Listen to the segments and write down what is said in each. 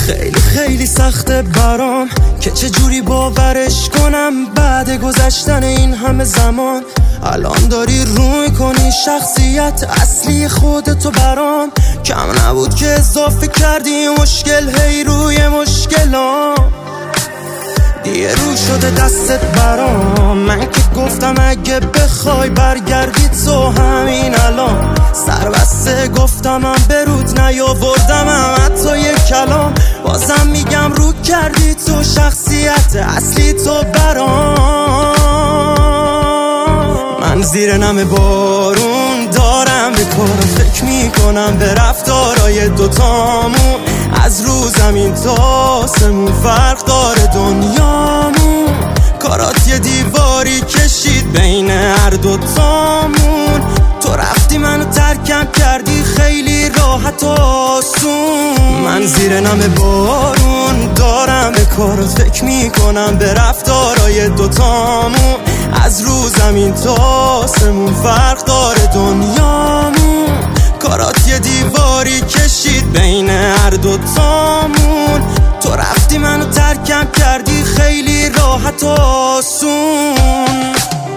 خیلی خیلی سخته برام که چجوری باورش کنم بعد گذشتن این همه زمان الان داری روی کنی شخصیت اصلی خودتو برام. کم نبود که اضافه کردی مشکل هی روی مشکلام، دیگه رو شده دستت برام. من که گفتم اگه بخوای برگردی تو همین الان، سر بسته گفتم من برود نیاوردم حتی یک کلام. بازم میگم رو کردی تو شخصیت اصلی تو برام. من زیر نم بارون دارم به کار فکر میکنم، به رفتارای دوتامون از رو زمین تا آسمون فرق داره دنیامون. کارات یه دیواری کشید بین هر دوتامون، تو رفتی منو ترکم کردی خیلی راحت و آسون. من زیر نم بارون دارم به کارات فکر میکنم، به رفتارای دوتامون از رو زمین تا آسمون فرق داره دنیامون. کارات یه دیواری کشید بین هر دوتامون، تو رفتی منو ترکم کردی خیلی راحت و آسون.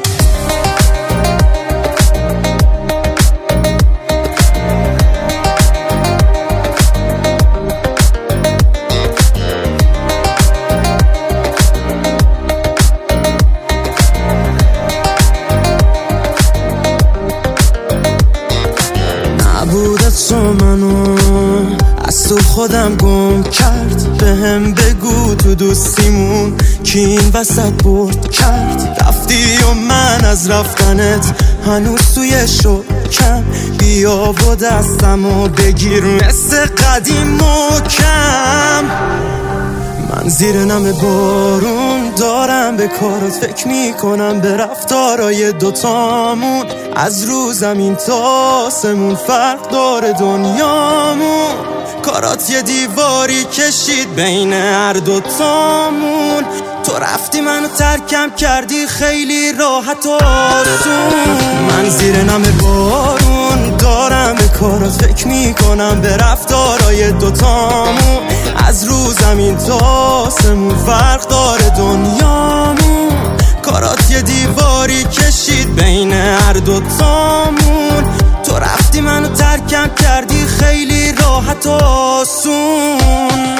نبودت تو منو از تو خودم گم کرد، بهم بگو تو دوستیمون کی این وسط برد کرد. رفتی و من از رفتنت هنوز توی شوکم، بیا و دستمو بگیر مثل قدیم محکم. من زیر نم بارون دارم به کارات فکر میکنم، به رفتارای دوتامون از رو زمین تا آسمون فرق داره دنیامون. کارات یه دیواری کشید بین هر دوتامون، تو رفتی منو ترکم کردی خیلی راحت و آسون. من زیر نم بارون دارم به کارات فکر میکنم، به رفتارای دوتامون از رو زمین تا آسمون فرق داره دنیامون. کارات یه دیواری کشید بین هر دوتامون، تو رفتی منو ترکم کردی خیلی راحت و آسون.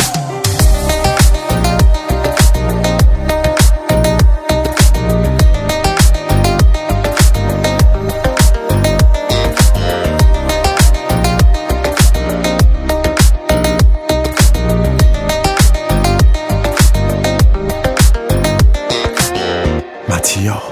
ماتیا